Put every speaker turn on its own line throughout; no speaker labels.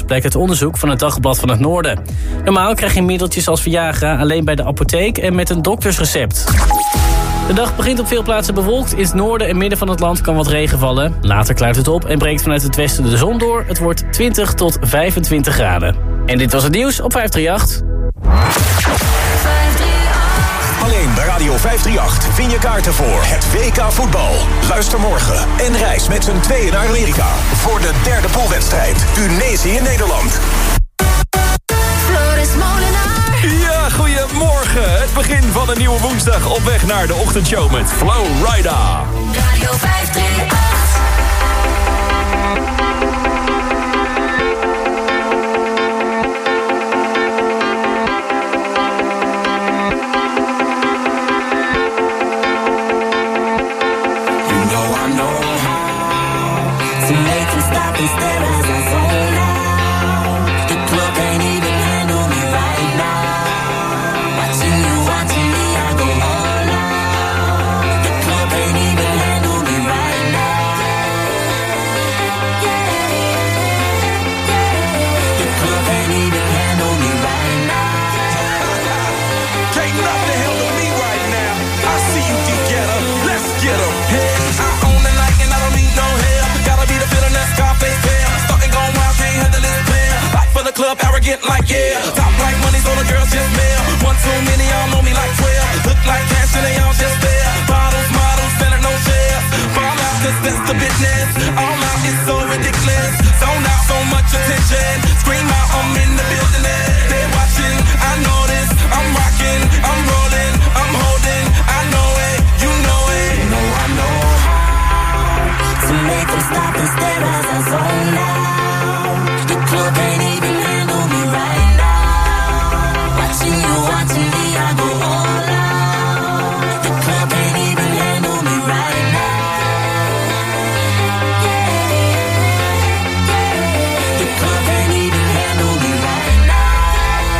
blijkt uit onderzoek van het Dagblad van het Noorden. Normaal krijg je middeltjes als Viagra alleen bij de apotheek en met een doktersrecept. De dag begint op veel plaatsen bewolkt. In het noorden en midden van het land kan wat regen vallen. Later klaart het op en breekt vanuit het westen de zon door. Het wordt 20 tot 25 graden. En dit was het nieuws op 538.
Alleen bij Radio 538 win je kaarten voor het WK voetbal. Luister morgen en reis met z'n tweeën naar Amerika voor de derde poolwedstrijd Tunesië-Nederland.
Ja, goedemorgen. Het begin van een nieuwe woensdag op weg naar de ochtendshow met Flow Rida.
Radio 538.
Club arrogant like yeah, top like money's all the girls just mail. One too many, y'all know me like 12. Look like cash and they all just there. Bottles, models, selling no shares. Fall out 'cause that's the business. All out is so ridiculous. Zone out, so much attention. Scream out, I'm in the building. They're watching, I know this. I'm rocking, I'm rolling, I'm holding. I know it, you know it. You know I know how to make them stop and stare as I zone out. The club ain't even watching me, I go all out. The club ain't even handle me right now. The club ain't even handle me right now.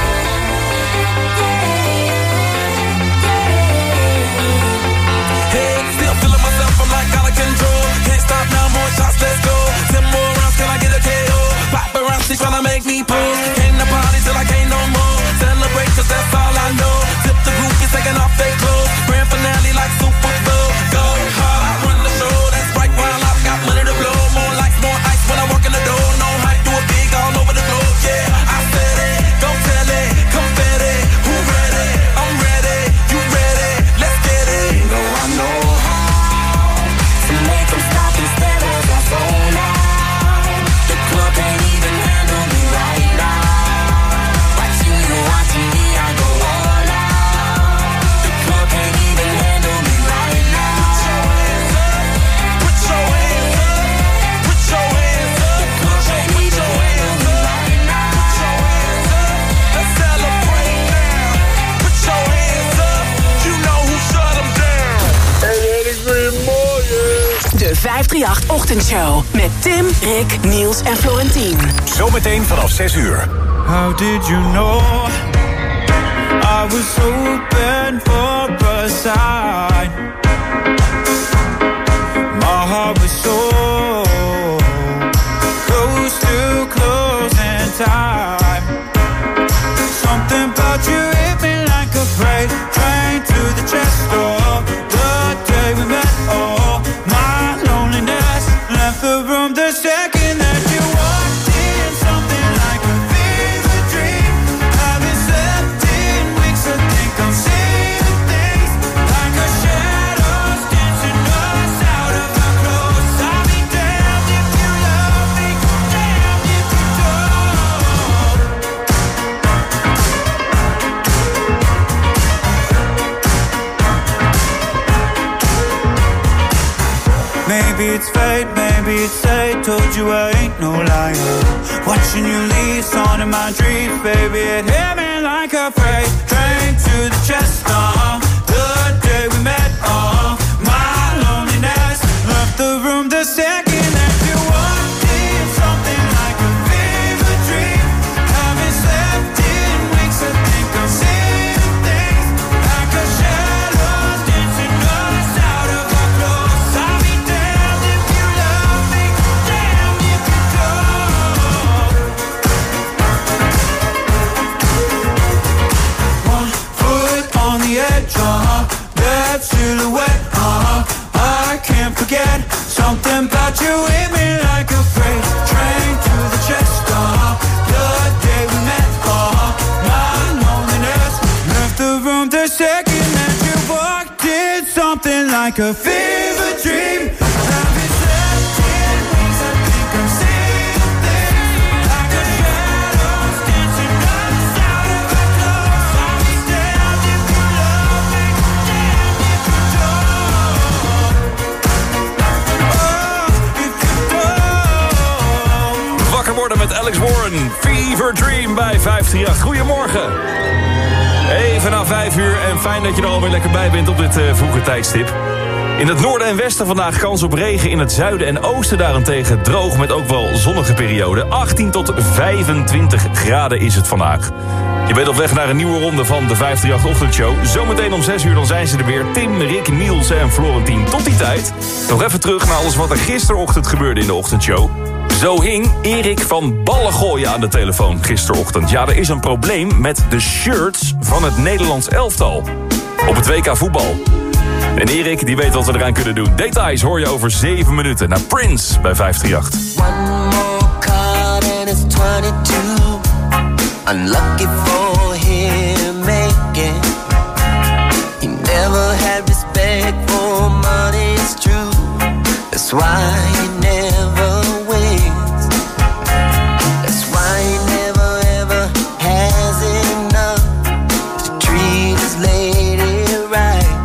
Hey, still feeling myself, I'm like out of control. Can't stop now, more shots, let's go. 10 more rounds, can I get a KO? Paparazzi tryna make me pose. Came to party till I can't no more. Celebrate 'cause that's all I know. Tip the group is taking off their clothes. Grand finale like Super Bowl. Go hard, I run the show. That's right while I've got money to blow. More lights, more ice when I walk in the door. No hype, do it big all over the globe. Yeah, I said it, go tell it, confetti. Who ready? I'm ready. You ready? Let's get it. You know I know how to make them stop and stare as I zone out. The club ain't even handle me right now. Watching me, I go all out. The club can't even handle me right now. Put your hands up, put your hands up, put your hands up. The club can't even handle me right now. Put your hands up, let's celebrate now. Put your hands up, you know who shut them down. Hey, ladies, goedemorgen.
De 538 Ochtendshow met Tim, Rick, Niels en Florentien.
Zometeen vanaf 6 uur.
How did you know I was open for a sign? My heart was so close to closing time. Something about you hit me like a freight train to the chest door. The day we met, oh, my loneliness left the room the second that you walked in. Something like a fever dream. Haven't slept in weeks, I think I'm seeing things like a shadows dancing us out of our clothes. I'll be damned if you love me, damned if you don't. Maybe it's fate, maybe it's fate. Told you I ain't no liar. Watching you leave, on in my dreams, baby. It hit me like a freight train to the chest. The day we met, my loneliness left the room the second that you walked in. Something like a fever dream. Haven't slept in weeks, I think I'm seeing things like a shadows dancing us out of our clothes. I'll be damned if you love me, damned if you don't. edge, that silhouette, I can't forget. Something about you hit me like a freight train to the chest, the day we met, my loneliness left the room the second that you walked in. Something like a fever dream. I've been searching wings, I think I'm seeing things like a shadows dancing outside of our clothes. I'll be damned if you love me, damned if you don't.
Wakker worden met Alex Warren, Fever Dream bij 538. Goedemorgen. Even na 5 uur en fijn dat je er alweer lekker bij bent op dit vroege tijdstip. In het noorden en westen vandaag kans op regen. In het zuiden en oosten daarentegen droog met ook wel zonnige perioden. 18 tot 25 graden is het vandaag. Je bent op weg naar een nieuwe ronde van de 538-ochtendshow. Zometeen om 6 uur dan zijn ze er weer. Tim, Rick, Niels en Florentien. Tot die tijd nog even terug naar alles wat er gisterochtend gebeurde in de ochtendshow. Zo hing Erik van Ballengooien aan de telefoon gisterochtend. Ja, er is een probleem met de shirts van het Nederlands elftal op het WK voetbal. En Erik, die weet wat we eraan kunnen doen. Details hoor je over 7 minuten naar Prince bij 538.
One more card and it's 22. Unlucky for him making. He never had respect for money, it's true. That's why he never wins. That's why he never ever has enough to treat his lady right.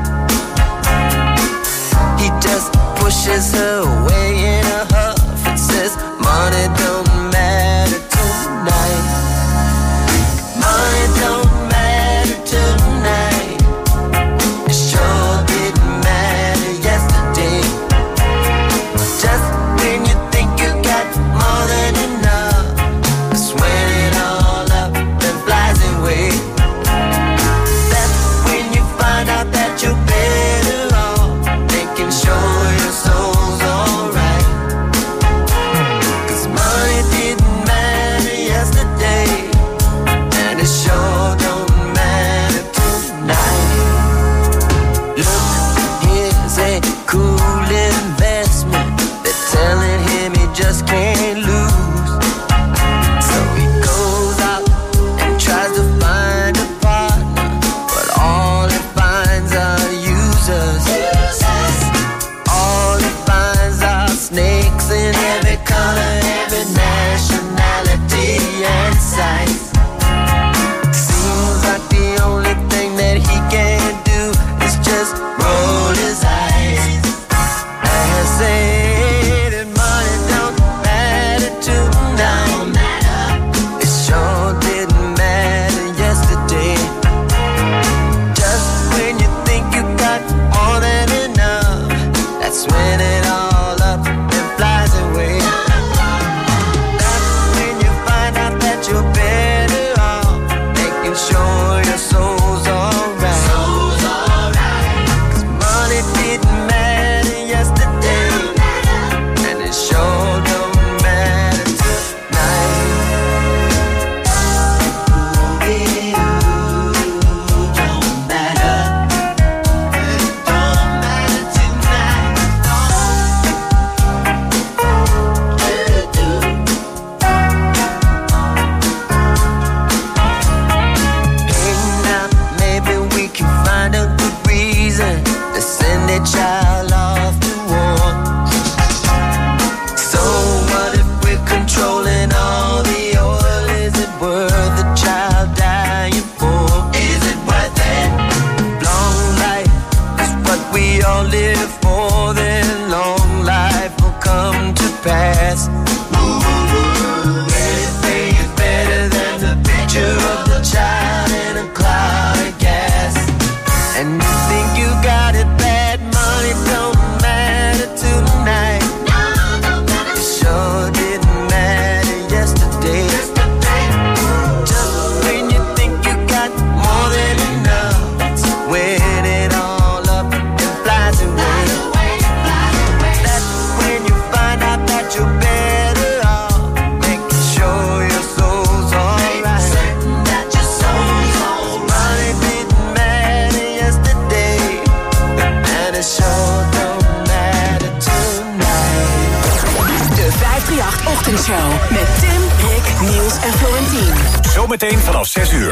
He just pushes her away in a huff and says money don't matter tonight. Money don't matter tonight. It sure didn't matter yesterday. Just
Florentien.
Zometeen vanaf 6 uur.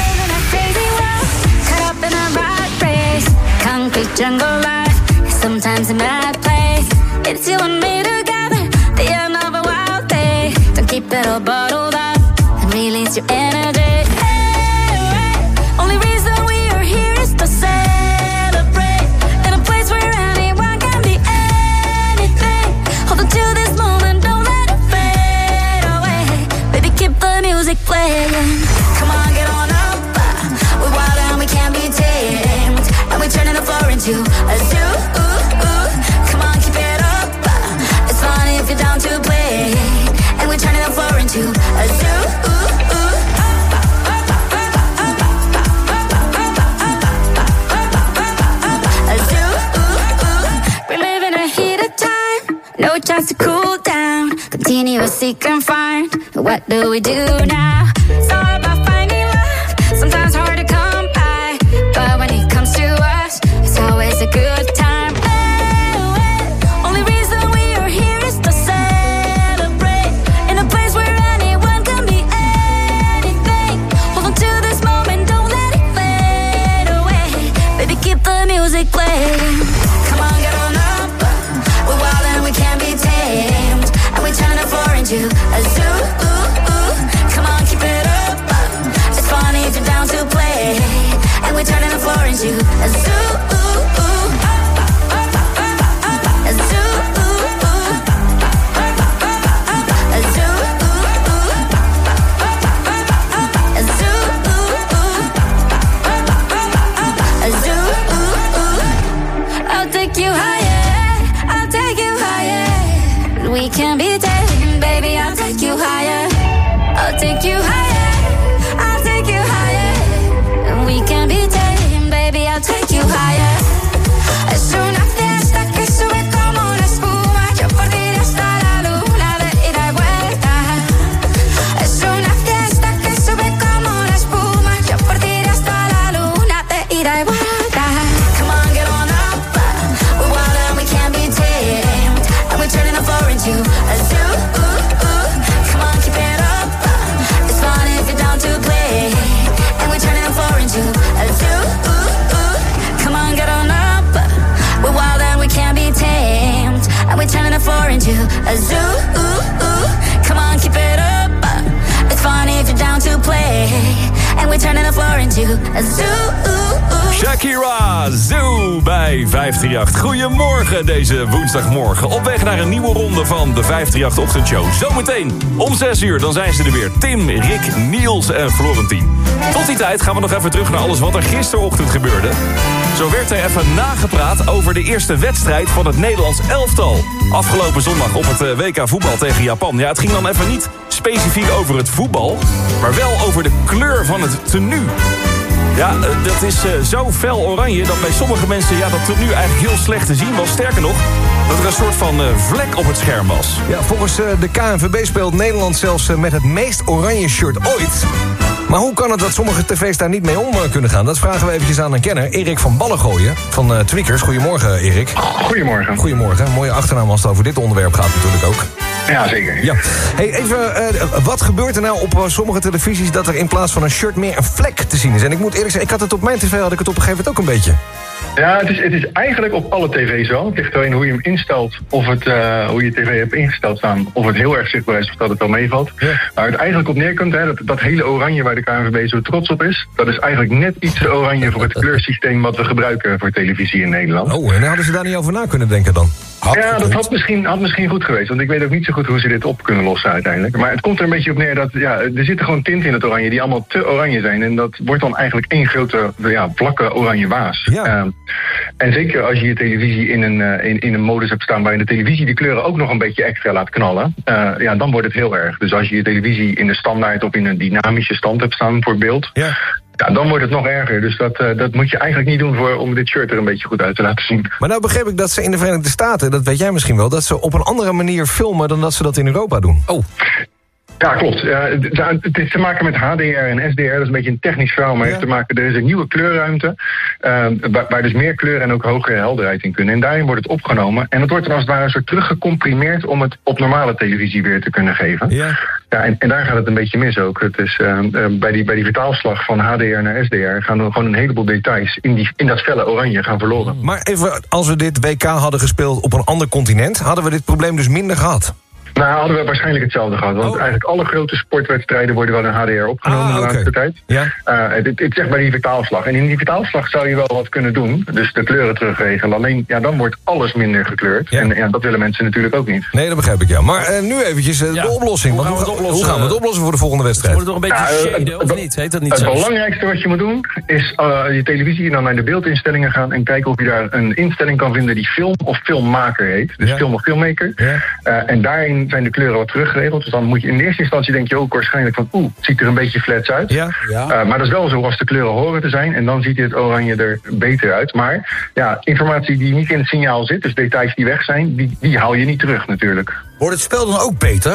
Concrete jungle life, sometimes a mad place. It's you and me together, the end of a wild day. Don't keep it all bottled up and release your energy. Hey, only reason we are here is to celebrate. In a place where anyone can be anything. Hold on to this moment, don't let it fade away. Baby, keep the music playing. Come on, get on up. We're wild and we can't be tamed. And we're turning the floor into a zoo. Come on, keep it up. It's fun if you're down to play. And we're turning the floor into a zoo. A zoo. We're living a heated time. No chance to cool down. Continuous seek and find. What do we do now? It's all about finding love. Sometimes hard to come by. But when it comes to us, it's always a good time. Only reason we are here is to celebrate. In a place where anyone can be anything. Hold on to this moment, don't let it fade away. Baby, keep the music playing. Come on, get on up. We're wild and we can't be tamed. And we turn the floor into a zoo. Come on, keep it up. It's funny if you're down to play. And we're turning the floor into a zoo. A zoo. A zoo. A zoo. A zoo. I'll take you higher. I'll take you higher. We can be taken, baby. I'll take you higher. I'll take you higher. I'll take you higher. And we can be taken, baby. I'll take you higher. Es una fiesta que sube como una espuma. Yo por ti hasta la luna de ida y vuelta. Es una fiesta que sube como una espuma. Yo por ti hasta la luna de ida y vuelta. Come on, get on up. We're wild and we can't be tamed. And we're turning the floor into a zoo. Come on, keep it up. It's fun if you're down to play. And we're turning the floor into a zoo. Come on, get on up. We're wild and we can't be tamed. And we're turning the floor into a zoo. Come on, keep it up. It's fun if you're down to play. And we're turning the floor into a zoo.
Shakira, Zoo bij 538. Goedemorgen deze woensdagmorgen. Op weg naar een nieuwe ronde van de 538 Ochtendshow. Zometeen om 6 uur, dan zijn ze er weer. Tim, Rick, Niels en Florentien. Tot die tijd gaan we nog even terug naar alles wat er gisterochtend gebeurde. Zo werd er even nagepraat over de eerste wedstrijd van het Nederlands elftal. Afgelopen zondag op het WK voetbal tegen Japan. Ja, het ging dan even niet specifiek over het voetbal, maar wel over de kleur van het tenue. Ja, dat is zo fel oranje dat bij sommige mensen dat tenue eigenlijk heel slecht te zien was. Sterker nog, dat er een soort van vlek op het scherm was.
Ja, volgens de KNVB speelt Nederland zelfs met het meest oranje shirt ooit. Maar hoe kan het dat sommige tv's daar niet mee om kunnen gaan? Dat vragen we eventjes aan een kenner, Erik van Ballengooien van Tweakers. Goedemorgen, Erik.
Goedemorgen.
Goedemorgen. Mooie achternaam als het over dit onderwerp gaat natuurlijk ook.
Ja, zeker.
Ja. Hey, even, wat gebeurt er nou op sommige televisies dat er in plaats van een shirt meer een vlek te zien is? En ik moet eerlijk zeggen, ik had het op mijn tv op een gegeven moment ook een beetje.
Ja, het is eigenlijk op alle tv's wel. Het ligt alleen hoe je hem instelt, of het, hoe je tv hebt ingesteld staan, of het heel erg zichtbaar is of dat het wel meevalt. Ja. Waar het eigenlijk op neerkomt, dat hele oranje waar de KNVB zo trots op is, dat is eigenlijk net iets te oranje voor het kleursysteem wat we gebruiken voor televisie in Nederland.
Oh, en hadden ze daar niet over na kunnen denken dan?
Dat had misschien goed geweest, want ik weet ook niet zo goed hoe ze dit op kunnen lossen uiteindelijk. Maar het komt er een beetje op neer dat er zitten gewoon tinten in het oranje die allemaal te oranje zijn. En dat wordt dan eigenlijk één grote vlakke oranje waas. Ja. En zeker als je je televisie in een modus hebt staan waarin de televisie die kleuren ook nog een beetje extra laat knallen, dan wordt het heel erg. Dus als je je televisie in de standaard of in een dynamische stand hebt staan voor beeld, ja, dan wordt het nog erger. Dus dat moet je eigenlijk niet doen om dit shirt er een beetje goed uit te laten zien.
Maar nou begreep ik dat ze in de Verenigde Staten, dat weet jij misschien wel, dat ze op een andere manier filmen dan dat ze dat in Europa doen. Oh.
Ja, klopt. Het heeft te maken met HDR en SDR. Dat is een beetje een technisch verhaal, maar heeft te maken. Er is een nieuwe kleurruimte, waar dus meer kleur en ook hogere helderheid in kunnen. En daarin wordt het opgenomen. En het wordt dan als het ware een soort teruggecomprimeerd om het op normale televisie weer te kunnen geven. Ja. Ja, en daar gaat het een beetje mis ook. Het is, bij die vertaalslag van HDR naar SDR gaan er gewoon een heleboel details in dat felle oranje gaan verloren.
Maar even, als we dit WK hadden gespeeld op een ander continent, hadden we dit probleem dus minder gehad?
Nou, hadden we waarschijnlijk hetzelfde gehad. Want eigenlijk alle grote sportwedstrijden worden wel in HDR opgenomen de laatste tijd. Ja. Het zegt bij die vertaalslag. En in die vertaalslag zou je wel wat kunnen doen. Dus de kleuren terugregelen. Alleen, dan wordt alles minder gekleurd. Ja. En dat willen mensen natuurlijk ook niet.
Nee, dat begrijp ik, ja. Maar nu eventjes de oplossing. Hoe gaan we het oplossen voor de volgende wedstrijd?
Wordt het nog een beetje shaden, of niet? Heet dat niet
het
zo?
belangrijkste wat je moet doen, is je televisie dan naar de beeldinstellingen gaan en kijken of je daar een instelling kan vinden die film of filmmaker heet. Dus film of filmmaker. Ja. En daarin zijn de kleuren wat teruggeregeld. Dus dan moet je in eerste instantie denk je ook waarschijnlijk van het ziet er een beetje flats uit. Ja. Maar dat is wel zo als de kleuren horen te zijn. En dan ziet het oranje er beter uit. Maar informatie die niet in het signaal zit, dus details die weg zijn, die haal je niet terug natuurlijk.
Wordt het spel dan ook beter?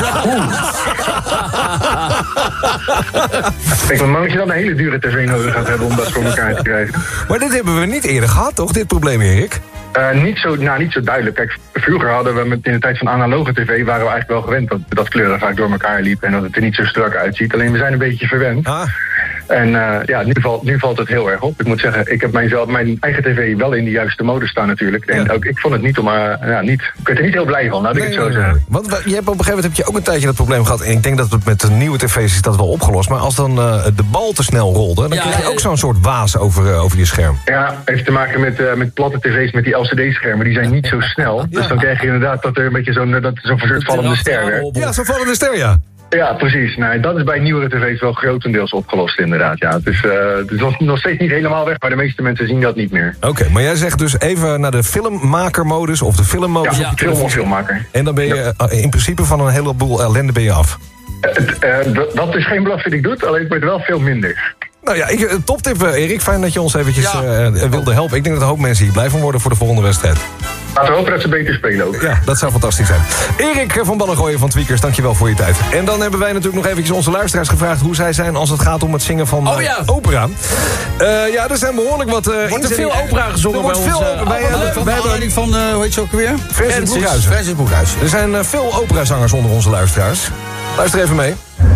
Kijk, want moet je dan een hele dure tv nodig gaat hebben om dat voor elkaar te krijgen.
Maar dit hebben we niet eerder gehad, toch? Dit probleem, Erik?
Niet zo duidelijk. Kijk, vroeger hadden we in de tijd van analoge tv waren we eigenlijk wel gewend dat kleuren vaak door elkaar liepen en dat het er niet zo strak uitziet. Alleen we zijn een beetje verwend. En nu valt het heel erg op. Ik moet zeggen, ik heb mijn eigen tv wel in de juiste mode staan natuurlijk. En ook ik vond het niet ik werd er niet heel blij van, laat ik het zo zeggen.
Want je hebt op een gegeven moment heb je ook een tijdje dat probleem gehad. En ik denk dat het met de nieuwe tv's is dat wel opgelost. Maar als dan de bal te snel rolde, dan kreeg je ook zo'n soort waas over je scherm.
Ja, heeft te maken met platte tv's met die LCD-schermen. Die zijn niet zo snel. Dus dan krijg je inderdaad dat er een beetje zo'n soort vallende ster werd.
Ja, zo'n vallende ster, ja.
Ja, precies. Nou, dat is bij nieuwere tv's wel grotendeels opgelost inderdaad. Ja, het is nog steeds niet helemaal weg, maar de meeste mensen zien dat niet meer.
Oké, maar jij zegt dus even naar de filmmakermodus of de filmmodus.
Ja, film of filmmaker.
En dan ben je in principe van een heleboel ellende ben je af.
Dat is geen belast dat ik doe, alleen het wordt wel veel minder.
Nou ja, toptip Erik. Fijn dat je ons eventjes wilde helpen. Ik denk dat een hoop mensen hier blij van worden voor de volgende wedstrijd.
Laten we hopen dat ze beter spelen ook.
Ja, dat zou fantastisch zijn. Erik van Ballengooien van Tweakers, dankjewel voor je tijd. En dan hebben wij natuurlijk nog eventjes onze luisteraars gevraagd hoe zij zijn als het gaat om het zingen van opera. Er zijn behoorlijk wat...
Wordt er veel opera gezongen bij ons?
Wij hebben van, hoe heet ze ook weer?
Francis Boekhuizen. Er zijn veel operazangers onder onze luisteraars. Luister even mee.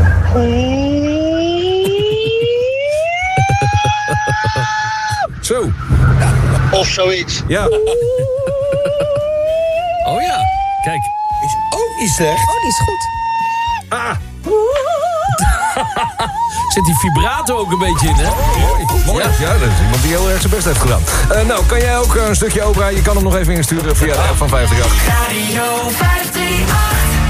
Zo.
Ja, of zoiets.
Ja.
Oh ja, kijk.
Is ook niet slecht.
Oh, die is goed.
Zit die vibrato ook een beetje in, hè?
Mooi. Ja, dat is iemand die heel erg zijn best heeft gedaan. Kan jij ook een stukje opera? Je kan hem nog even insturen via de app van 538.
Radio 538.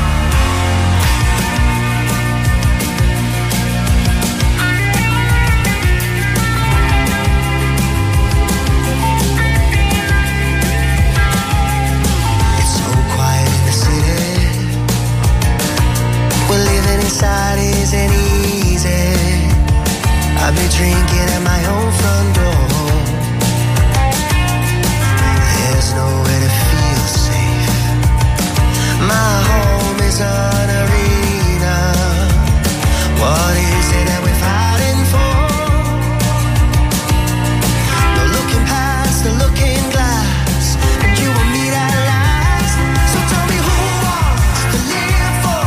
Inside isn't easy. I've been drinking at my own front door. There's nowhere to feel safe. My home is an arena. What is it that we're fighting for? No looking past the looking glass, and you and me that last. So tell me who wants to live for?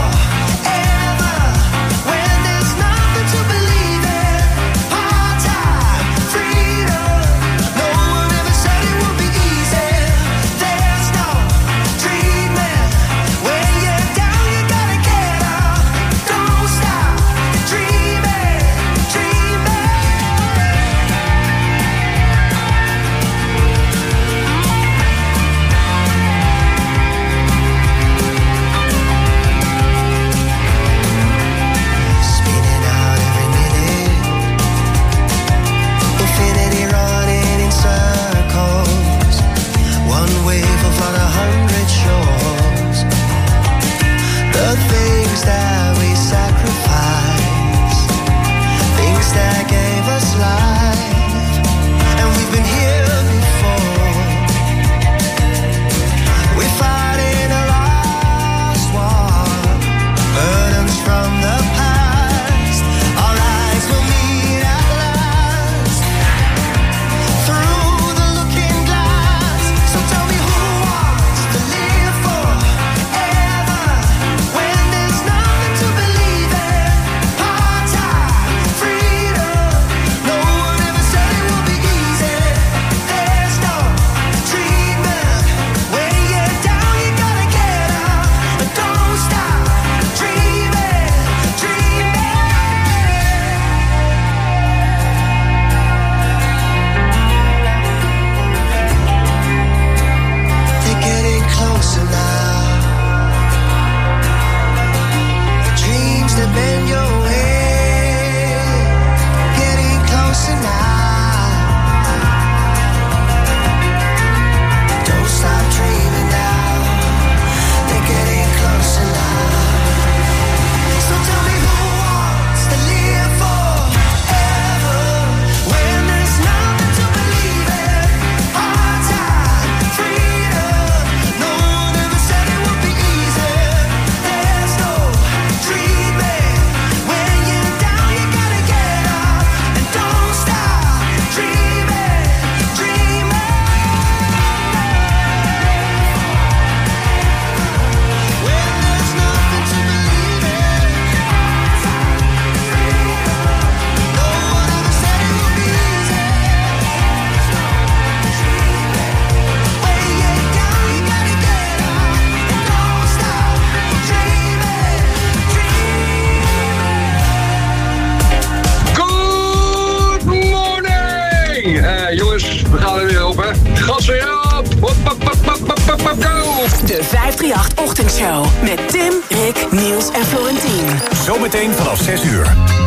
When you're down, you gotta
we gaan er weer op, hè. Gas weer op! Hop, hop, hop, hop, hop, hop, hop, go!
De 538-ochtendshow met Tim, Rick, Niels en Florentien.
Zometeen vanaf 6 uur.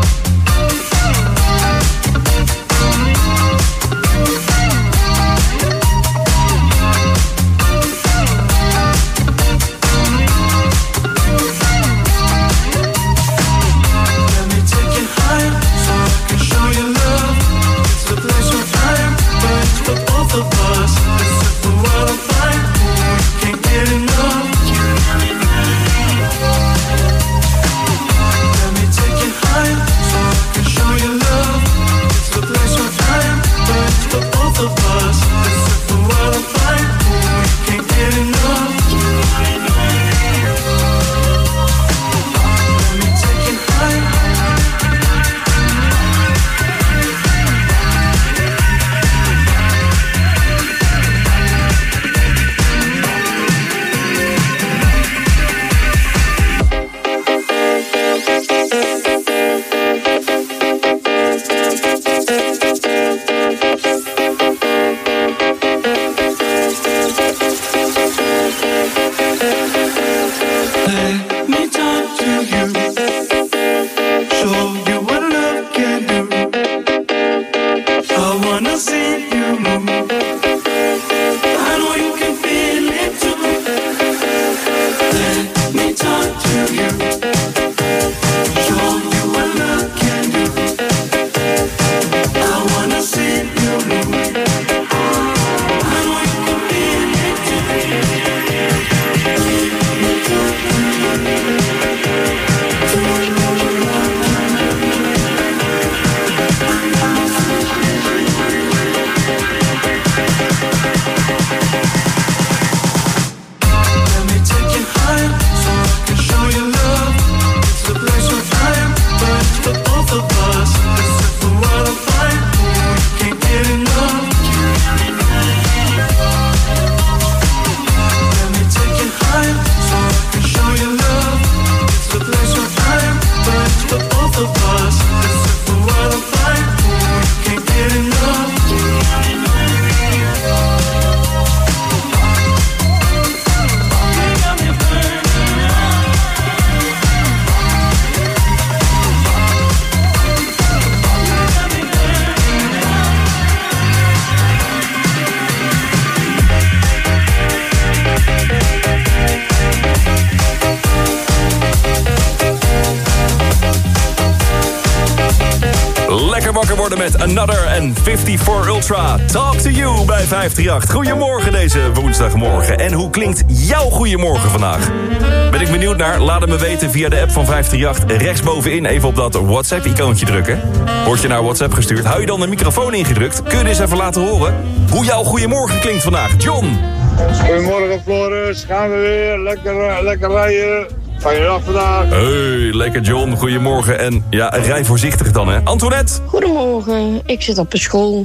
Met Another en 54 Ultra. Talk to you bij 538. Goedemorgen deze woensdagmorgen. En hoe klinkt jouw goedemorgen vandaag? Ben ik benieuwd naar? Laat het me weten via de app van 538. Rechtsbovenin even op dat WhatsApp-icoontje drukken. Word je naar WhatsApp gestuurd? Hou je dan de microfoon ingedrukt? Kun je eens even laten horen hoe jouw goedemorgen klinkt vandaag? John.
Goedemorgen Floris. Gaan we weer. Lekker rijden. Fijne dag vandaag.
Hey, lekker John. Goedemorgen. En ja, rij voorzichtig dan, hè. Antoinette?
Goedemorgen. Ik zit op een school.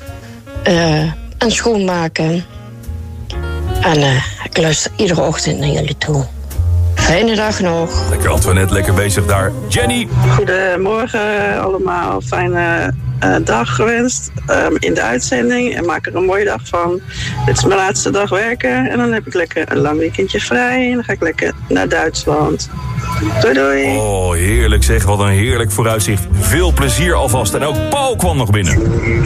Aan schoonmaken. En ik luister iedere ochtend naar jullie toe. Fijne dag nog.
Lekker Antoinette, lekker bezig daar. Jenny?
Goedemorgen allemaal. Fijne dag gewenst in de uitzending. En maak er een mooie dag van. Dit is mijn laatste dag werken. En dan heb ik lekker een lang weekendje vrij. En dan ga ik lekker naar Duitsland. Doei doei.
Oh, heerlijk zeg. Wat een heerlijk vooruitzicht. Veel plezier alvast. En ook Paul kwam nog binnen.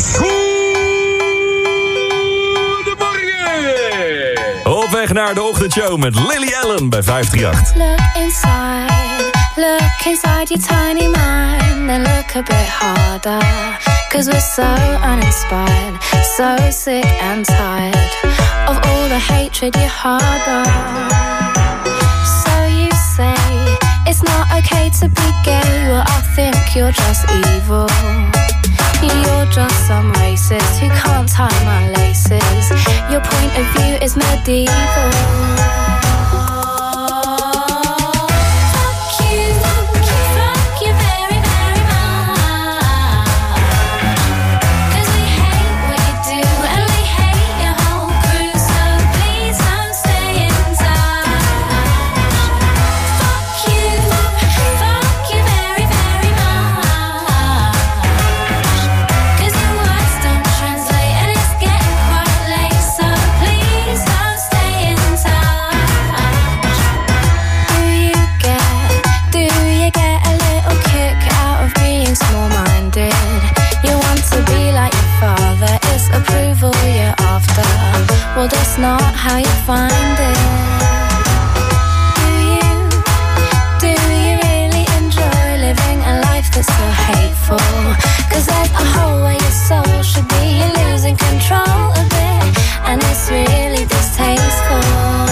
Op weg naar de ochtendshow met Lily Allen bij 538.
Look inside your tiny mind, then look a bit harder. 'Cause we're so uninspired, so sick and tired of all the hatred you harbor. So you say it's not okay to be gay, well I think you're just evil. You're just some racist who can't tie my laces. Your point of view is medieval. Getting well, that's not how you find it. Do you really enjoy living a life that's so hateful? 'Cause there's a hole where your soul should be. You're losing control of it, and it's really distasteful.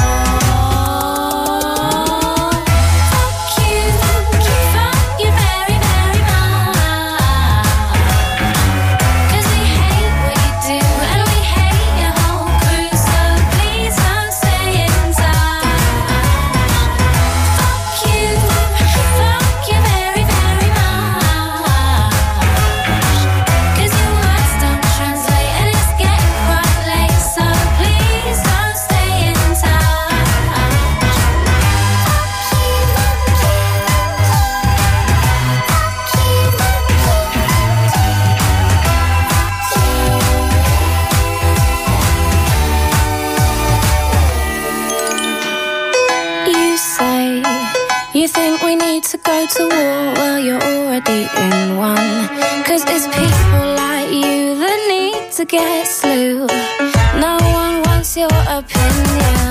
To go to war, well, you're already in one. 'Cause it's people like you that need to get slew. No one wants your opinion.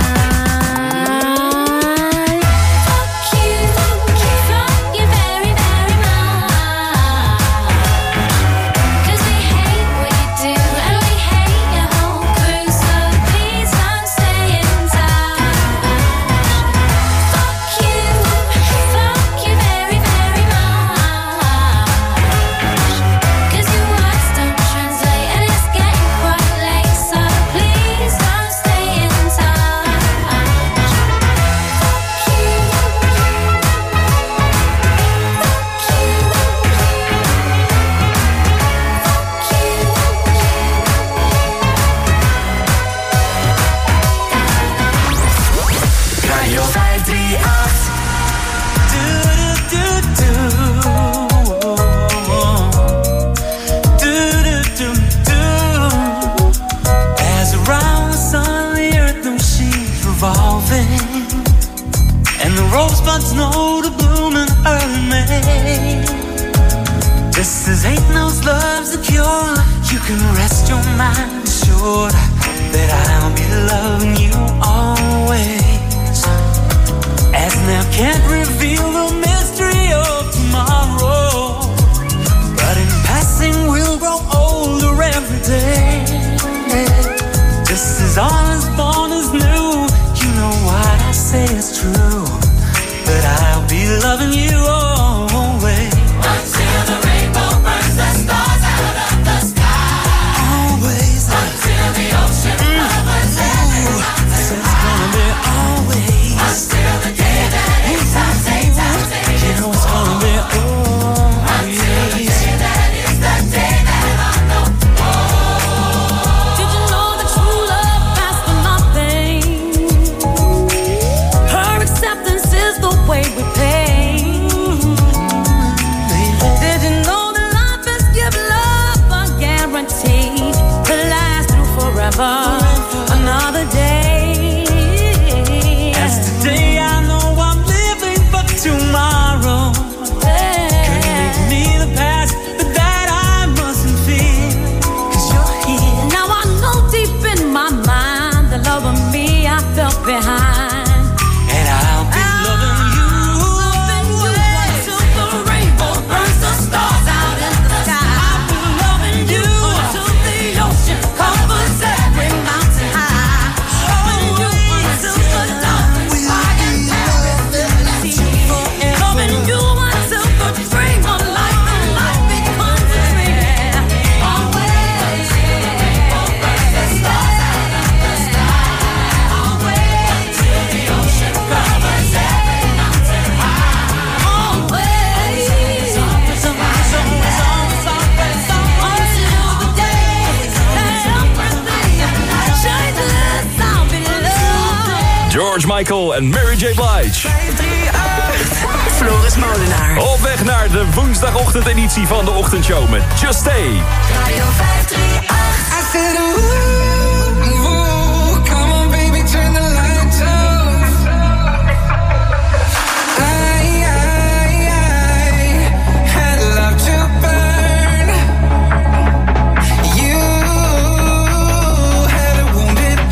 Rosebuds know the bloom in early May. This is ain't no love's the cure. You can rest your mind assured that I'll be loving you always. As now can't reveal the mystery of tomorrow, but in passing we'll grow older every day. This is all as born as new. You know what I say is true. But I'll be loving you always. Until the rainbow burns the stars out of the sky. Always. Until the ocean covers every mountain. So it's gonna be always. Until the day that it's our day. You know it's gonna be always. Until the day that is the day that I know.
Did you know that true love lasts for nothing? Her acceptance is the way we pay. Did you know that life is give love a guarantee to last through forever? Another day.
As today I know I'm living for tomorrow. Could make me the past, but that I mustn't fear. 'Cause you're here.
Now I know deep in my mind the love of me I felt behind.
And I'll be loving you.
Loving you until the rainbow burns the stars out in the sky.
I'll be loving you
until the ocean covers every mountain high. Loving you until the dawn is bright and paradise. Loving you until the dream of life and life becomes a dream. Always. Burns the stars out of the sky. Always. Till the ocean covers every mountain high. Always. Until the day that everything changes, I'll be loved.
George Michael en Mary J. Blige.
Floris Molenaar.
Op weg naar de woensdagochtendeditie van de ochtendshow met Just Stay.
Radio 538.
I said, ooh, ooh, come on baby, turn the lights off. I had love to burn. You had a wounded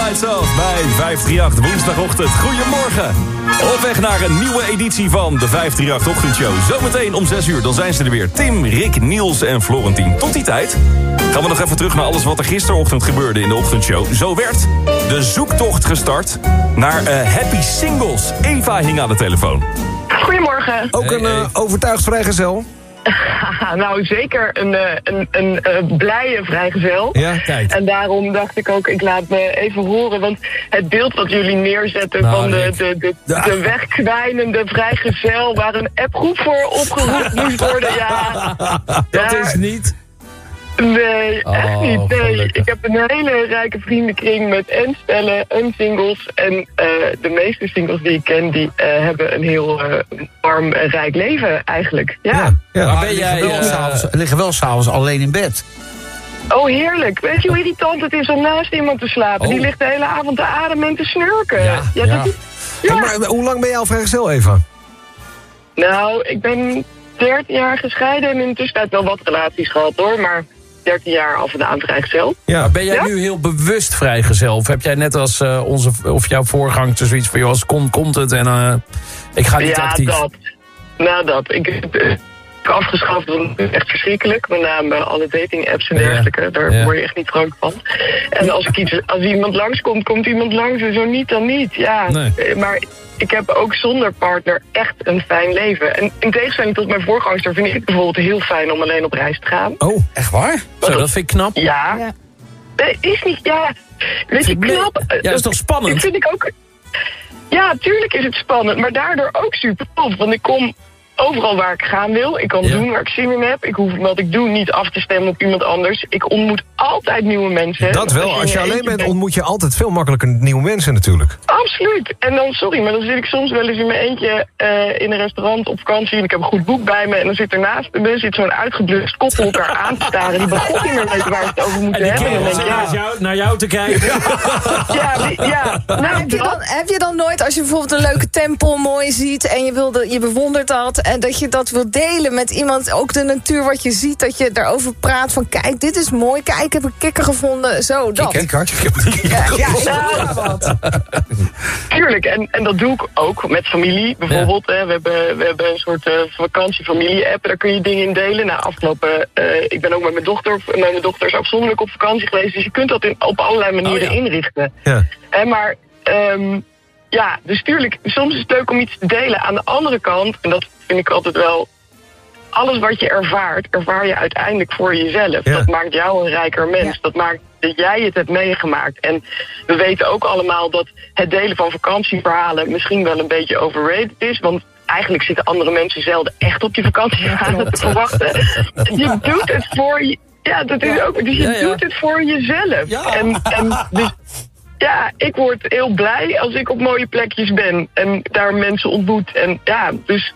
Lights Off bij 538 woensdagochtend. Goedemorgen. Op weg naar een nieuwe editie van de 538 Ochtendshow. Zometeen om 6 uur, dan zijn ze er weer. Tim, Rick, Niels en Florentien. Tot die tijd gaan we nog even terug naar alles wat er gisterochtend gebeurde in de ochtendshow. Zo werd de zoektocht gestart naar Happy Singles. Eva hing aan de telefoon.
Goedemorgen.
Ook een overtuigd vrijgezel?
Nou, zeker een blije vrijgezel.
Ja, kijk.
En daarom dacht ik ook, ik laat me even horen. Want het beeld wat jullie neerzetten van de wegkwijnende vrijgezel, waar een appgroep voor opgeroepen moest worden,
Dat is niet.
Nee, echt niet. Nee. Ik heb een hele rijke vriendenkring met en stellen en singles. En de meeste singles die ik ken, die hebben een heel warm en rijk leven eigenlijk. Ja.
Maar ben jij liggen wel s'avonds alleen in bed?
Oh, heerlijk. Weet je hoe irritant het is om naast iemand te slapen? Die ligt de hele avond te ademen en te snurken.
Maar hoe lang ben jij al vrijgezel, Eva?
Nou, ik ben 13 jaar gescheiden en in de tussentijd wel wat relaties gehad hoor, maar 13 jaar af en aan vrijgezel.
Ja, ben jij nu heel bewust vrijgezel? Of heb jij net als jouw voorganger zoiets van, joh, als komt het en ik ga niet actief?
Ja, dat. Ik heb afgeschaft, want het is echt verschrikkelijk. Met name alle dating apps en dergelijke. Daar word je echt niet vrolijk van. En als iemand langskomt, komt iemand langs en zo niet, dan niet. Ja, maar ik heb ook zonder partner echt een fijn leven. En in tegenstelling tot mijn voorgangster vind ik het bijvoorbeeld heel fijn om alleen op reis te gaan.
Oh, echt waar?
Zo, dat vind ik knap.
Ja. Is niet, weet je, knap.
Ja, dat is toch spannend?
Dat vind ik ook. Ja, tuurlijk is het spannend, maar daardoor ook super tof. Want ik kom overal waar ik gaan wil. Ik kan doen waar ik zin in heb. Ik hoef wat ik doe niet af te stemmen op iemand anders. Ik ontmoet altijd nieuwe mensen.
Dat wel. Als je alleen bent, ontmoet je altijd veel makkelijker nieuwe mensen natuurlijk.
Absoluut. En dan, maar dan zit ik soms wel eens in mijn eentje in een restaurant op vakantie. En ik heb een goed boek bij me. En dan zit er naast me zit zo'n uitgeblust koppel elkaar aan te staren. Die begon niet meer weten waar ze het over moeten hebben. En dan denk ik,
naar jou te kijken.
Nou,
heb je dan nooit, als je bijvoorbeeld een leuke tempel mooi ziet en je bewondert dat en dat je dat wilt delen met iemand, ook de natuur wat je ziet, dat je daarover praat van kijk, dit is mooi, kijk, ik heb een kikker gevonden, zo, dat.
Tuurlijk, en dat doe ik ook met familie, bijvoorbeeld. Hè, we hebben een soort vakantiefamilie-app, daar kun je dingen in delen. Nou, afgelopen, ik ben ook met mijn dochters afzonderlijk op vakantie geweest, dus je kunt dat op allerlei manieren inrichten. Ja. Maar dus tuurlijk, soms is het leuk om iets te delen. Aan de andere kant, en dat vind ik altijd wel, alles wat je ervaar je uiteindelijk voor jezelf. Ja. Dat maakt jou een rijker mens. Ja. Dat maakt dat jij het hebt meegemaakt. En we weten ook allemaal dat het delen van vakantieverhalen misschien wel een beetje overrated is. Want eigenlijk zitten andere mensen zelden echt op die vakantieverhalen te verwachten. Je doet het voor je. Ja, dat is ook. Dus je doet het voor jezelf. Ja. En dus. Ja, ik word heel blij als ik op mooie plekjes ben en daar mensen ontmoet. En dus.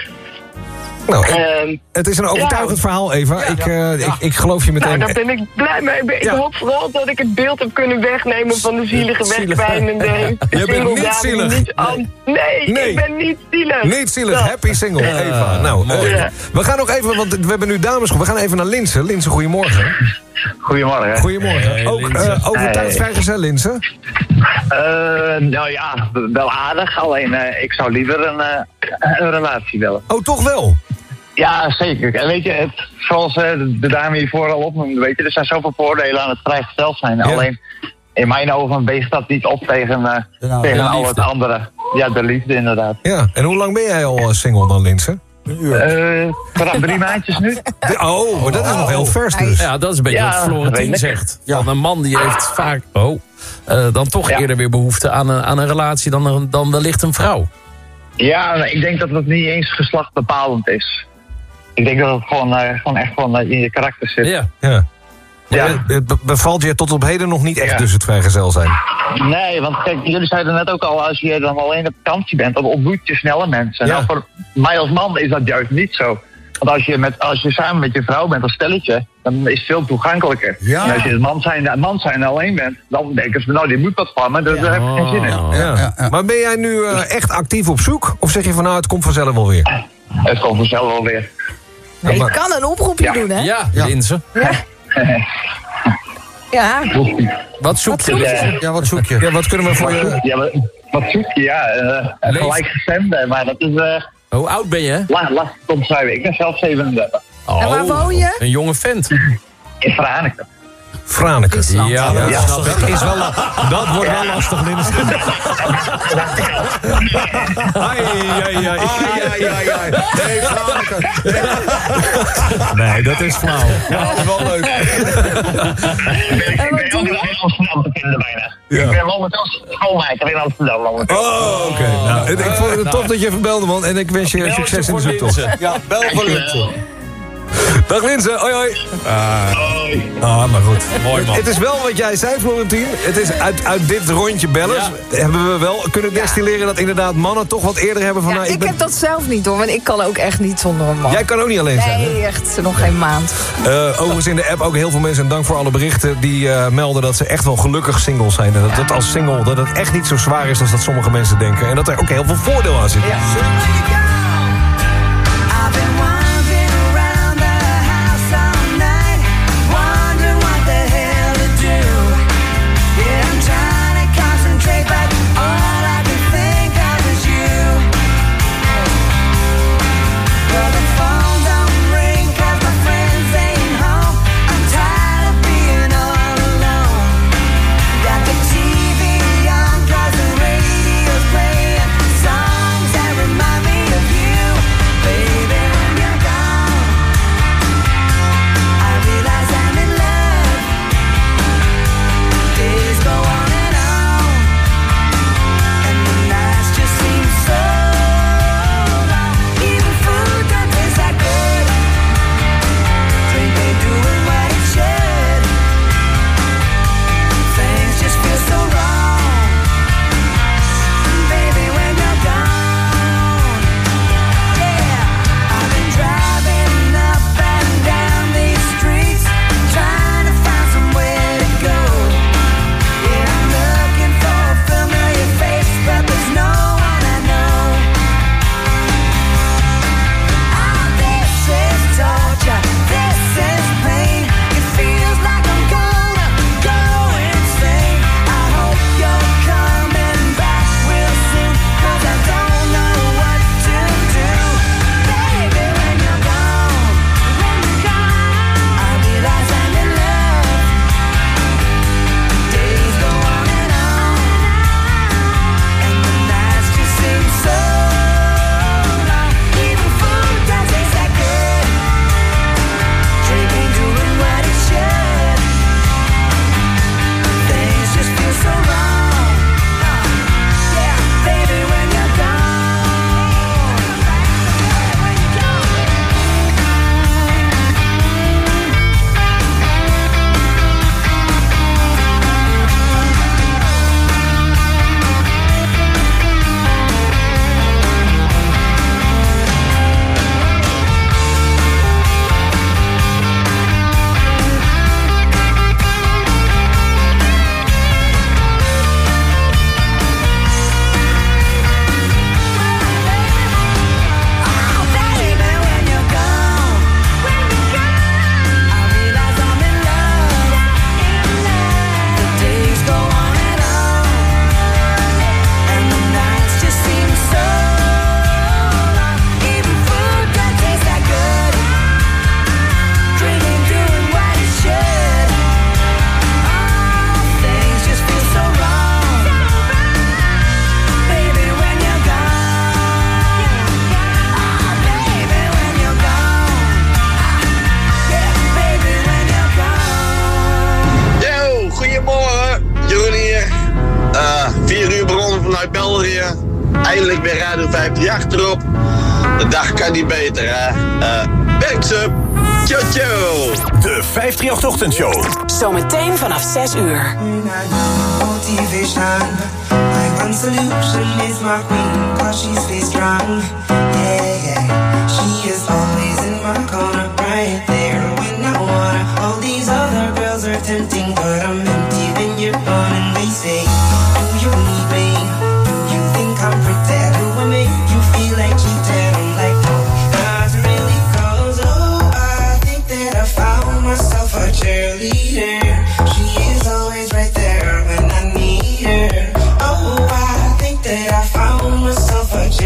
Nou, het is een overtuigend verhaal, Eva. Ik geloof je meteen.
Nou, daar ben ik blij mee. Ik hoop vooral dat ik het beeld heb kunnen wegnemen van de zielige wegwijnende.
Je bent niet zielig.
Nee, ik ben niet zielig.
Niet zielig, happy single, Eva. Nou, we gaan nog even, want we hebben nu dames. We gaan even naar Linse. Linse, goedemorgen.
Goedemorgen.
Goedemorgen. Ook overtuigd vrijgezel, Linse?
Nou ja, wel aardig. Alleen ik zou liever een relatie willen.
Oh, toch wel?
Ja, zeker. En weet je, zoals de dame hiervoor al opnoemde, weet je, er zijn zoveel voordelen aan het vrijgesteld zijn. Ja. Alleen, in mijn ogen weegt dat niet op tegen al het andere. Ja, de liefde inderdaad.
Ja, en hoe lang ben jij al single dan, Linse?
Vanaf 3 maandjes nu.
Maar dat is nog heel vers dus.
Ja, dat is een beetje wat Florentien zegt. Ja, een man die heeft vaak dan toch eerder weer behoefte aan een relatie dan wellicht een vrouw.
Ja, ik denk dat het niet eens geslachtbepalend is. Ik denk dat het gewoon in je karakter zit.
Ja. Het bevalt je tot op heden nog niet echt dus het vrijgezel zijn?
Nee, want kijk, jullie zeiden net ook al, als je dan alleen op vakantie bent, dan ontmoet je snelle mensen. Ja. Nou, voor mij als man is dat juist niet zo. Want als je samen met je vrouw bent als stelletje, dan is het veel toegankelijker. Ja. En als je man zijn alleen bent, dan denken ze, nou, die moet wat van me, daar heb ik geen zin in.
Ja. Maar ben jij nu echt actief op zoek? Of zeg je van, nou, het komt vanzelf wel weer?
Het komt vanzelf wel weer.
Je kan een oproepje doen, hè?
Ja, Linse.
Ja.
Wat zoek je? Ja, wat zoek je? Ja, wat kunnen we voor je...
Ja, wat zoek je? Ja, gelijkgestemde, maar dat is...
Hoe oud ben je?
Lastig te omschrijven. Ik ben zelf 37.
En waar woon je?
Een jonge vent.
In Franeker.
Franeker.
Ja, dat
is wel... Dat wordt wel lastig, Linus.
Ai.
Nee, Franeker. Nee, dat is flauw. Ja, dat is wel leuk.
Ik ben ook in Amsterdam te vinden bijna. Ja. Ik ben momenteel schoonmaker in Amsterdam.
Oh, oké. Nou, ik vond het tof dat je even belde, man. En ik wens je succes in de zoektocht. Ja, bel voor Linse. Dag Linse, hoi.
Hoi.
Maar goed.
Mooi man.
Het is wel wat jij zei, Florentien. Het is uit dit rondje bellers hebben we wel kunnen destilleren dat inderdaad mannen toch wat eerder hebben van...
ik heb dat zelf niet hoor, want ik kan ook echt niet zonder een man.
Jij kan ook niet alleen zijn, hè?
Nee, echt nog geen maand.
Overigens in de app ook heel veel mensen, en dank voor alle berichten, die melden dat ze echt wel gelukkig single zijn. En dat als single dat het echt niet zo zwaar is als dat sommige mensen denken. En dat er ook heel veel voordeel aan zit.
Ja.
Eindelijk weer Radio 538 erop. De dag kan niet beter, hè. Werkse. Ciao, ciao.
De 538-ochtendshow.
Zometeen vanaf 6 uur.
Motivation. My one solution is my queen, 'cause she stays strong. Yeah, yeah. She is always in my corner, right there when I wanna. All these other girls are tempting, but I'm empty when you're gone. And they say, do you need me? Do you think I'm pretty? Do I make you feel like cheating? I'm like, no, not really, 'cause oh, I think that I found myself a cheerleader. She is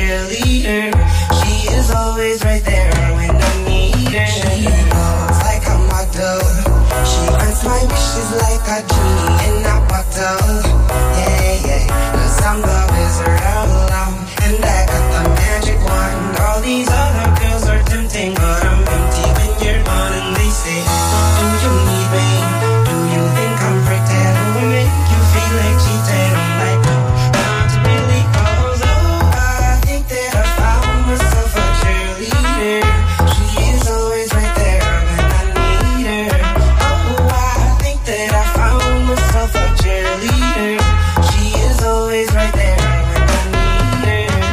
cheerleader. She is always right there when I need her. She looks like a model. She grants my wishes like a genie in a bottle. Yeah, yeah, 'cause I'm the wizard all alone, and I got the magic wand. All these other girls are tempting, but I'm empty when you're gone. And they say, do you need me? Do you think I'm pretend? Do I make you feel like cheating? I'm like, no, not really, 'cause oh, I think that I found myself a cheerleader. She is always right there when I need her. Oh, I think that I found myself a cheerleader. She is always right there when I need her.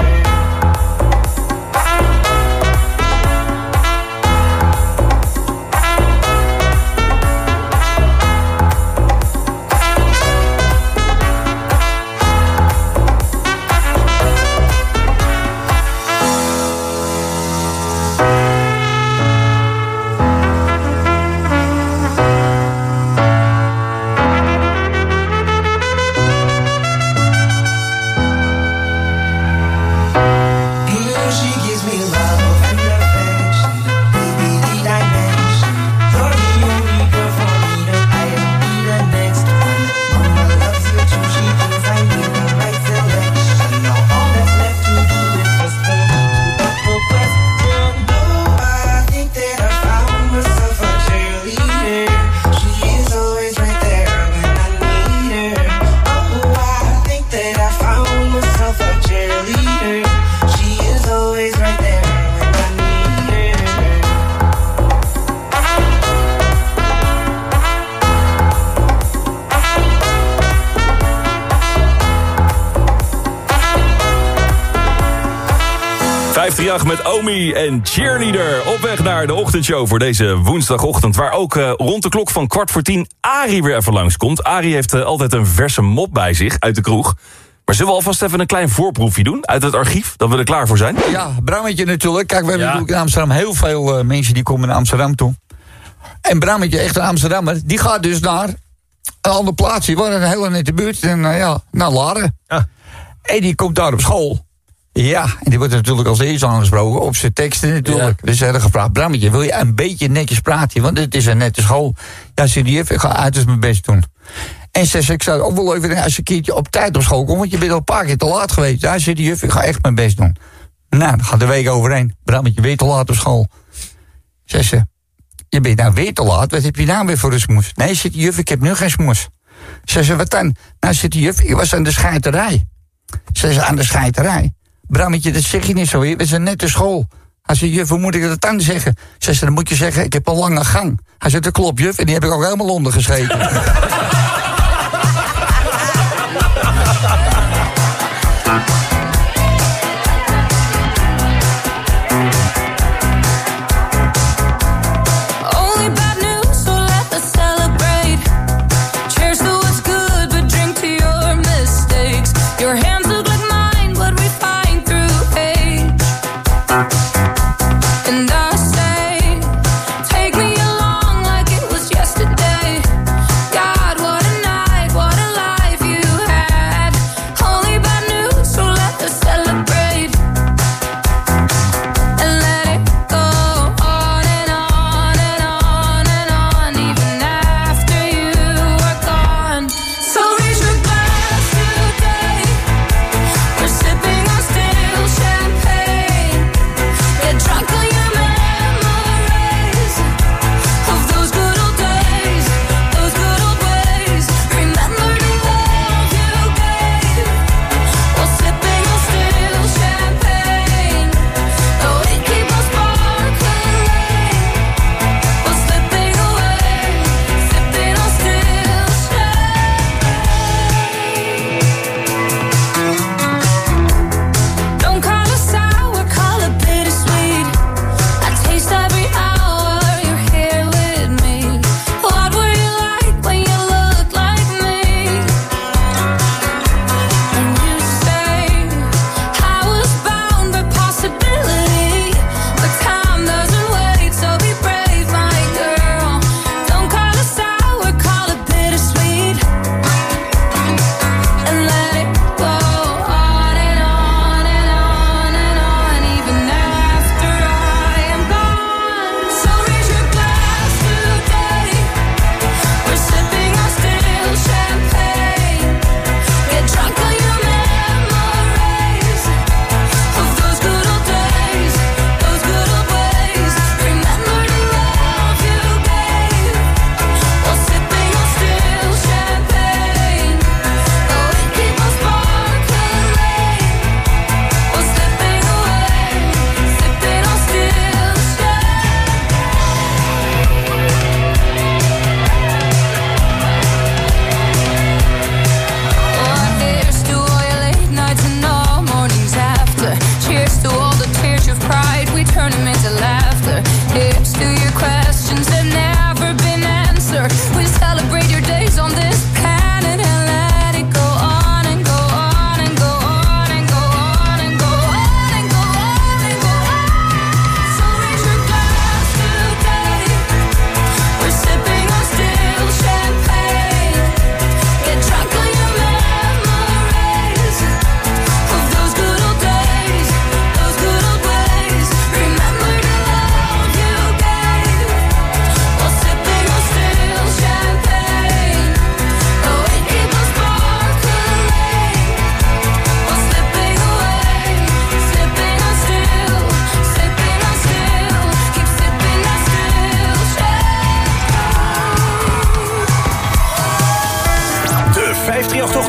538 met Omi en Cheerleader. Op weg naar de ochtendshow voor deze woensdagochtend. Waar ook rond de klok van 9:15 Arie weer even langskomt. Arie heeft altijd een verse mop bij zich uit de kroeg. Maar zullen we alvast even een klein voorproefje doen uit het archief? Dat we er klaar voor zijn?
Ja, Brammetje natuurlijk. Kijk, we hebben natuurlijk in Amsterdam heel veel mensen die komen naar Amsterdam toe. En Brammetje, echt een Amsterdammer, die gaat dus naar een ander plaatsje. Waar een hele nette buurt. En naar Laren. Ja. En die komt daar op school. Ja, en die wordt natuurlijk als eerste aangesproken op zijn teksten natuurlijk. Ja. Dus ze hebben gevraagd, Brammetje, wil je een beetje netjes praten? Want het is een nette school. Ja, zei die juf, ik ga uiterst mijn best doen. En ze zei, ik zou ook wel even als je een keertje op tijd op school komt, want je bent al een paar keer te laat geweest. Ja, zei die juf, ik ga echt mijn best doen. Nou, dan gaat de week overheen. Brammetje, weer te laat op school. Zei ze, je bent nou weer te laat, wat heb je nou weer voor een smoes? Nee, zei die juf, ik heb nu geen smoes. Zei ze, wat dan? Nou, zei die juf, ik was aan de scheiterij. Zei ze, aan de scheiterij? Brammetje, dat zeg je niet zo, het is een nette school. Hij zei, juf, hoe moet ik dat dan zeggen? Zei ze, dan moet je zeggen, ik heb een lange gang. Hij zei, dat klopt, juf, en die heb ik ook helemaal ondergeschreven.
God,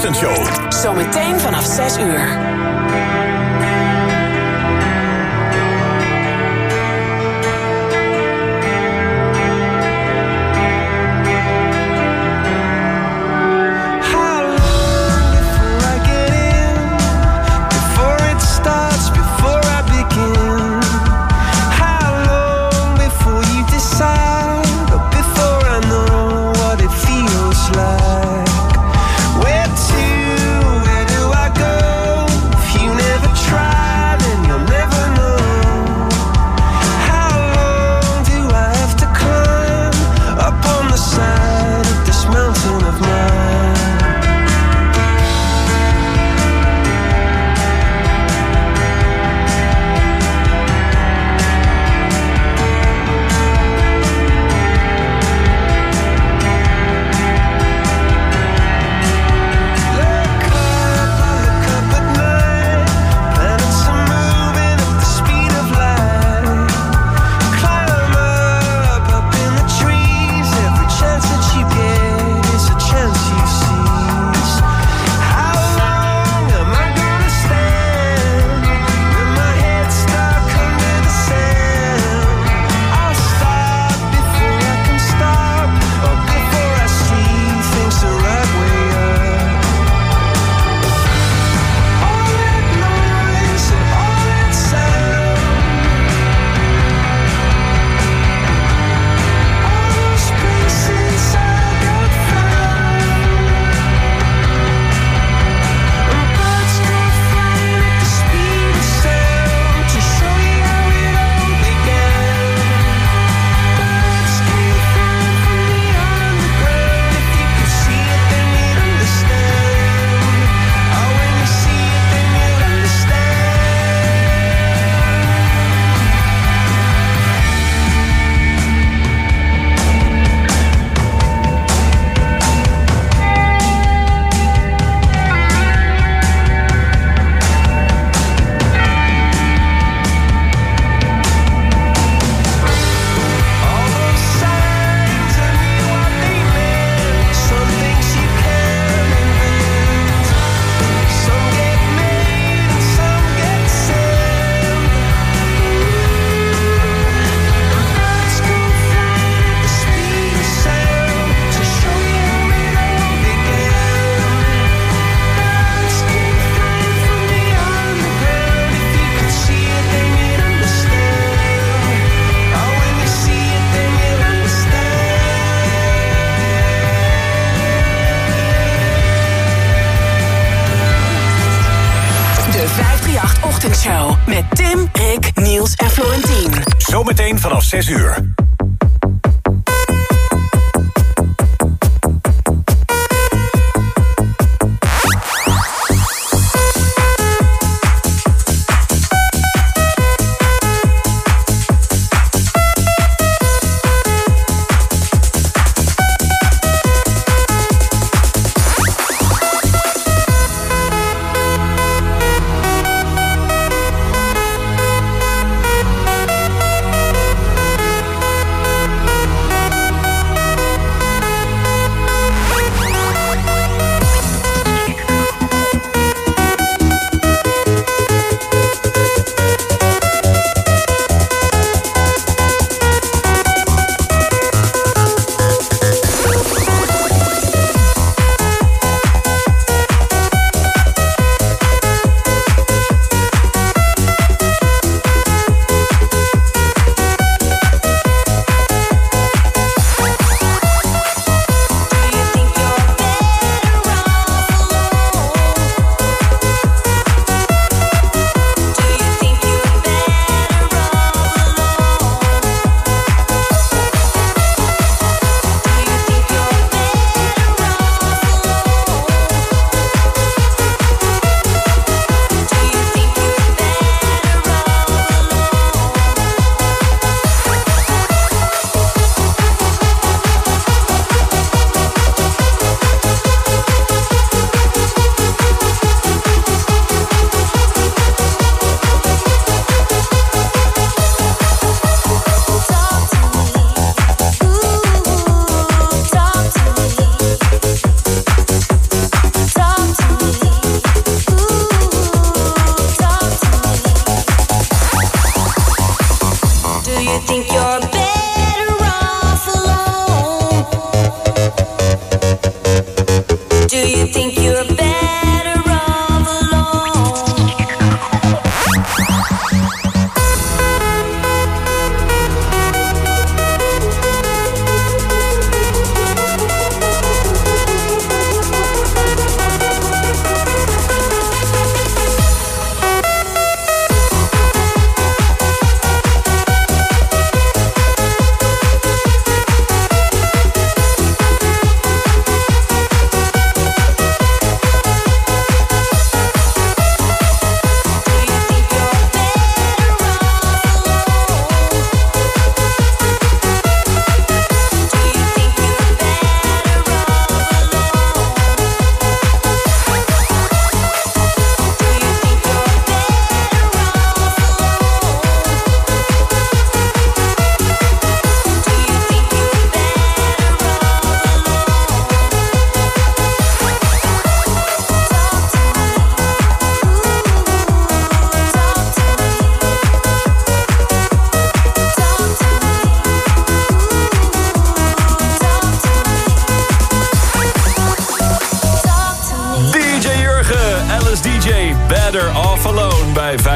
Ochtendshow.
Zometeen vanaf 6 uur. Ochtendshow met Tim, Rick, Niels en Florentien.
Zometeen vanaf 6 uur.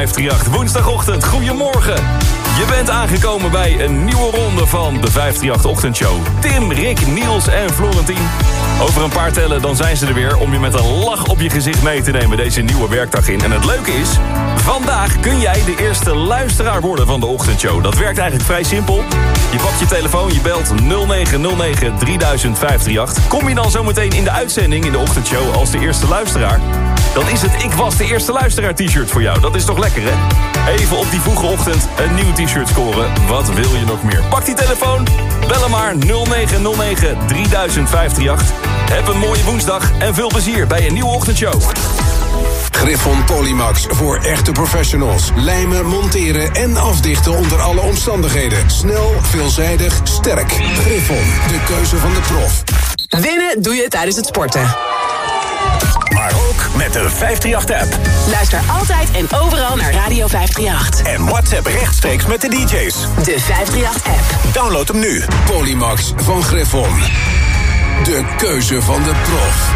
538. Woensdagochtend, goedemorgen. Je bent aangekomen bij een nieuwe ronde van de 538-ochtendshow. Tim, Rick, Niels en Florentien. Over een paar tellen, dan zijn ze er weer om je met een lach op je gezicht mee te nemen deze nieuwe werkdag in. En het leuke is, vandaag kun jij de eerste luisteraar worden van de ochtendshow. Dat werkt eigenlijk vrij simpel. Je pakt je telefoon, je belt 0909 3000 538. Kom je dan zometeen in de uitzending in de ochtendshow als de eerste luisteraar, dan is het Ik Was de Eerste Luisteraar t-shirt voor jou. Dat is toch lekker, hè? Even op die vroege ochtend een nieuw t-shirt scoren. Wat wil je nog meer? Pak die telefoon, bel hem maar 0909 3000 538. Heb een mooie woensdag en veel plezier bij een nieuwe ochtendshow.
Griffon Polymax voor echte professionals. Lijmen, monteren en afdichten onder alle omstandigheden. Snel, veelzijdig, sterk. Griffon, de keuze van de prof.
Winnen doe je tijdens het sporten.
Maar ook met de 538-app.
Luister altijd en overal naar Radio 538.
En WhatsApp rechtstreeks met de DJ's.
De 538-app.
Download hem nu. Polymax van Griffon. De keuze van de prof.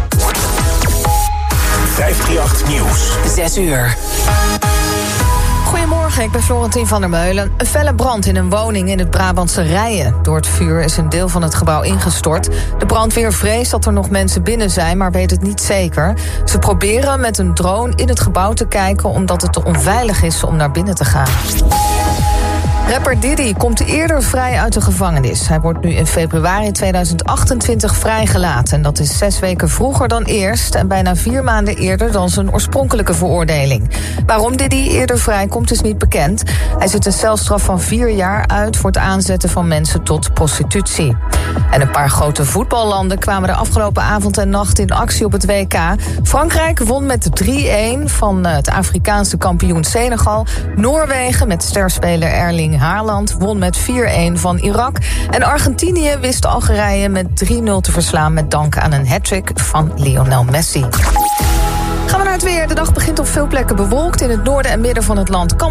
538 Nieuws.
6 uur.
Goedemorgen, ik ben Florentien van der Meulen. Een felle brand in een woning in het Brabantse Rijen. Door het vuur is een deel van het gebouw ingestort. De brandweer vreest dat er nog mensen binnen zijn, maar weet het niet zeker. Ze proberen met een drone in het gebouw te kijken, omdat het te onveilig is om naar binnen te gaan. Rapper Diddy komt eerder vrij uit de gevangenis. Hij wordt nu in februari 2028 vrijgelaten. En dat is 6 weken vroeger dan eerst en bijna 4 maanden eerder dan zijn oorspronkelijke veroordeling. Waarom Diddy eerder vrijkomt is niet bekend. Hij zit een celstraf van 4 jaar uit voor het aanzetten van mensen tot prostitutie. En een paar grote voetballanden kwamen de afgelopen avond en nacht in actie op het WK. Frankrijk won met 3-1 van het Afrikaanse kampioen Senegal. Noorwegen met sterspeler Erling Haaland won met 4-1 van Irak. En Argentinië wist Algerije met 3-0 te verslaan met dank aan een hat-trick van Lionel Messi. Gaan we naar het weer. De dag begint op veel plekken bewolkt. In het noorden en midden van het land kan